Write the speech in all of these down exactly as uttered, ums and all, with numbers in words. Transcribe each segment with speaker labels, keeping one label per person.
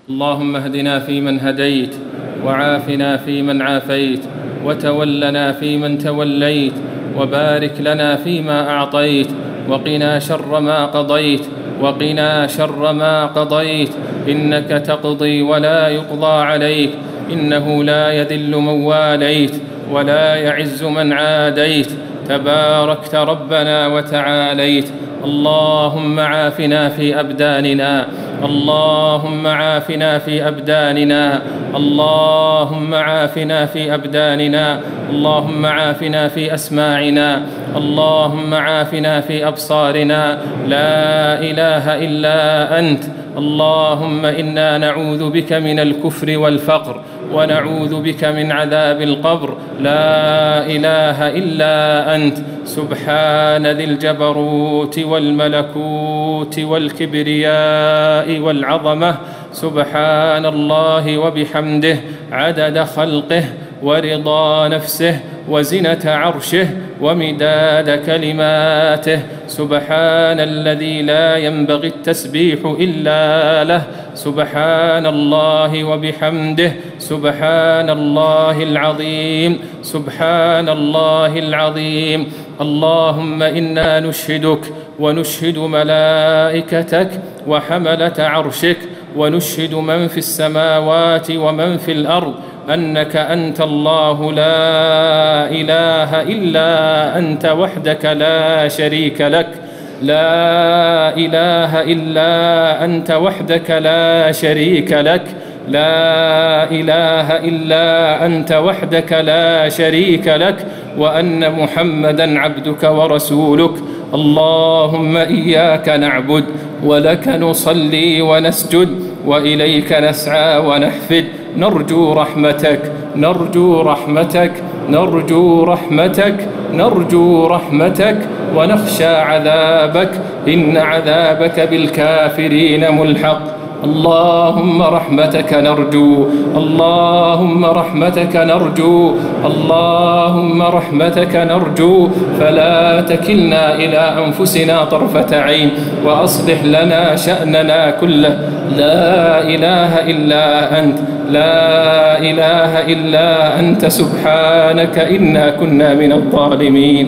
Speaker 1: اللهم اهدنا فيمن هديت، وعافنا فيمن عافيت، وتولنا فيمن توليت، وبارك لنا فيما أعطيت، وقنا شر ما قضيت وقنا شر ما قضيت إنك تقضي ولا يقضى عليك، إنه لا يذل من واليت ولا يعز من عاديت، تباركت ربنا وتعاليت. اللهم عافنا في أبداننا، اللهم عافنا في أبداننا، اللهم عافنا في أبداننا، اللهم عافنا في أسماعنا، اللهم عافنا في أبصارنا. لا إله إلا أنت. اللهم إنا نعوذ بك من الكفر والفقر، ونعوذ بك من عذاب القبر. لا إله إلا أنت. سبحان ذي الجبروت والملكوت والكبرياء والعظمة، سبحان الله وبحمده، عدد خلقه ورضا نفسه وزنة عرشه ومداد كلماته. سبحان الذي لا ينبغي التسبيح إلا له. سبحان الله وبحمده، سبحان الله العظيم، سبحان الله العظيم. اللهم إنا نشهدك ونشهد ملائكتك وحملة عرشك، ونشهد من في السماوات ومن في الأرض أنك أنت الله لا إله إلا أنت وحدك لا شريك لك. لا إله إلا أنت وحدك لا شريك لك. لا إله إلا أنت وحدك لا شريك لك، وأن محمدًا عبدك ورسولك. اللهم إياك نعبد ولك نصلي ونسجد، وإليك نسعى ونحفد. نرجو رحمتك نرجو رحمتك نرجو رحمتك نرجو رحمتك ونخشى عذابك، إن عذابك بالكافرين ملحق. اللهم رحمتك نرجو، اللهم رحمتك نرجو، اللهم رحمتك نرجو. فلا تكلنا إلى أنفسنا طرفة عين، وأصلح لنا شأننا كله. لا إله إلا أنت، لا إله إلا أنت، سبحانك إنا كنا من الظالمين.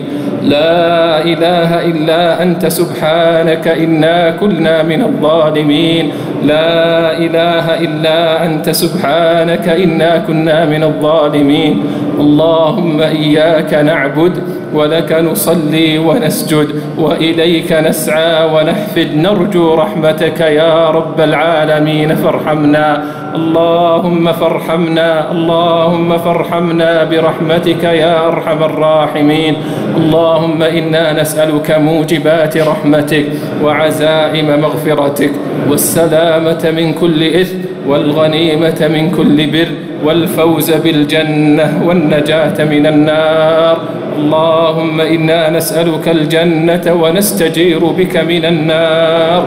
Speaker 1: لا إله إلا أنت، سبحانك إنا كنا من الظالمين. لا إله إلا أنت، سبحانك إنا كنا من الظالمين. اللهم إياك نعبد ولك نصلي ونسجد، وإليك نسعى ونحفد. نرجو رحمتك يا رب العالمين، فارحمنا. اللهم فارحمنا، اللهم فارحمنا برحمتك يا أرحم الراحمين. اللهم إنا نسألك موجبات رحمتك وعزائم مغفرتك، والسلامة من كل إثم، والغنيمة من كل بر، والفوز بالجنة، والنجاة من النار. اللهم إنا نسألك الجنة ونستجير بك من النار.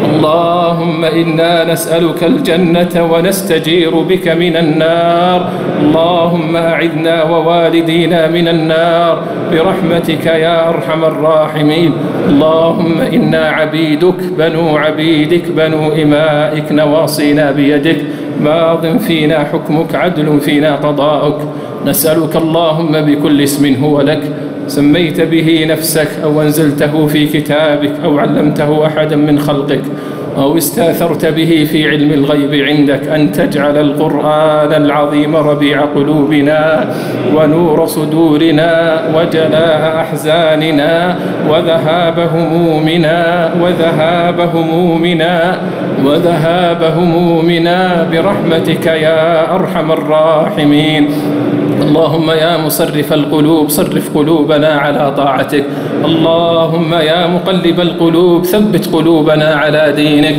Speaker 1: اللهم إنا نسألك الجنة ونستجير بك من النار. اللهم أعذنا ووالدينا من النار برحمتك يا أرحم الراحمين. اللهم إنا عبيدك بنو عبيدك بنو إمائك، نواصينا بيدك، ماض فينا حكمك، عدل فينا قضاؤك. نسألك اللهم بكل اسم هو لك سميت به نفسك، أو أنزلته في كتابك، أو علمته أحدا من خلقك، أو استأثرت به في علم الغيب عندك، أن تجعل القرآن العظيم ربيع قلوبنا ونور صدورنا وجلاء أحزاننا وذهاب همومنا وذهاب همومنا وذهاب همومنا برحمتك يا أرحم الراحمين. اللهم يا مصرف القلوب صرف قلوبنا على طاعتك. اللهم يا مقلب القلوب ثبت قلوبنا على دينك.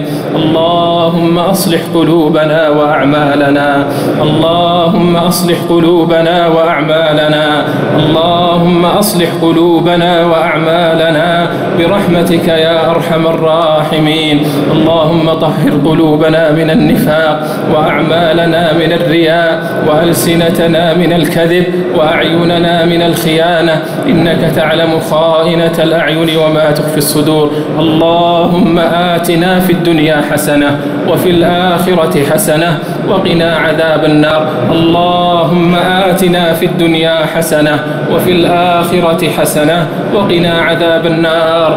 Speaker 1: اللهم أصلح قلوبنا وأعمالنا. اللهم أصلح قلوبنا وأعمالنا. اللهم أصلح قلوبنا وأعمالنا برحمتك يا أرحم الراحمين. اللهم طهر قلوبنا من النفاق، وأعمالنا من الرياء، وألسنتنا من الكذب، الكذب وأعيننا من الخيانة، إنك تعلم خائنة الأعين وما تخفي الصدور. اللهم آتنا في الدنيا حسنة وفي الآخرة حسنة وقنا عذاب النار. اللهم آتنا في الدنيا حسنة وفي الآخرة حسنة وقنا عذاب النار.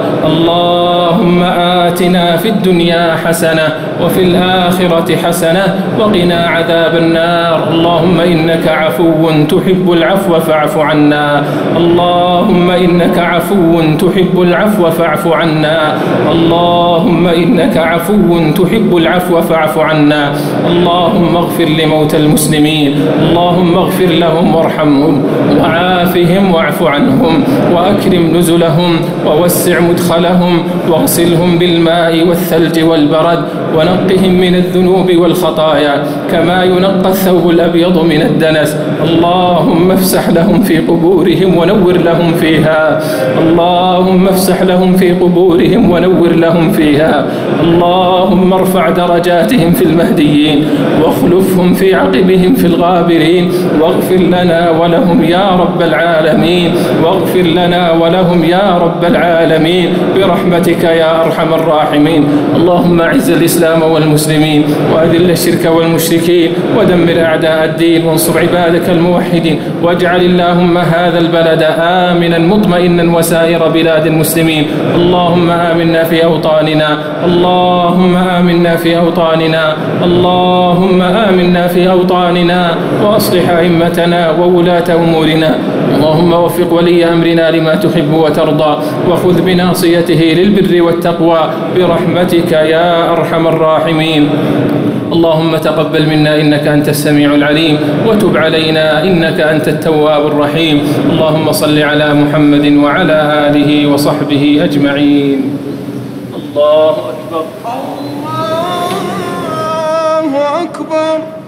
Speaker 1: اللهم آتنا في الدنيا حسنة وفي الآخرة حسنة وقنا عذاب النار. اللهم إنك عفو تحب العفو فاعف عنا. اللهم إنك عفو تحب العفو فاعف عنا. اللهم إنك عفو تحب العفو فاعف عنا. اللهم اغفر لموتى المسلمين، اللهم اغفر لهم وارحمهم وعافهم واعف عنهم وأكرم نزلهم ووسع مدخلهم واغسلهم بالماء والثلج والبرد ونقهم من الذنوب والخطايا كما ينقى الثوب الأبيض من الدنس. اللهم افسح لهم في قبورهم ونور لهم فيها. اللهم افسح لهم في قبورهم ونور لهم فيها. اللهم ارفع درجاتهم في المهديين واخلفهم في عقبهم في الغابرين، واغفر لنا ولهم يا رب العالمين، واغفر لنا ولهم يا رب العالمين برحمتك يا أرحم الراحمين. اللهم أعز الإسلام والمسلمين وأذل الشرك والمشركين ودمر أعداء الدين وانصر عبادك الموحدين، واجعل اللهم هذا البلد آمنا مطمئنا وسائر بلاد المسلمين. اللهم آمنا في أوطاننا، اللهم آمنا في أوطاننا، اللهم آمنا في أوطاننا وأصلح أئمتنا وولاة أمورنا. اللهم وفق ولي أمرنا لما تحب وترضى، وخذ بناصيته للبر والتقوى برحمتك يا أرحم الراحمين. اللهم تقبل منا إنك أنت السميع العليم، وتب علينا إنك أنت التواب الرحيم. اللهم صل على محمد وعلى آله وصحبه أجمعين. الله أكبر.
Speaker 2: الله أكبر.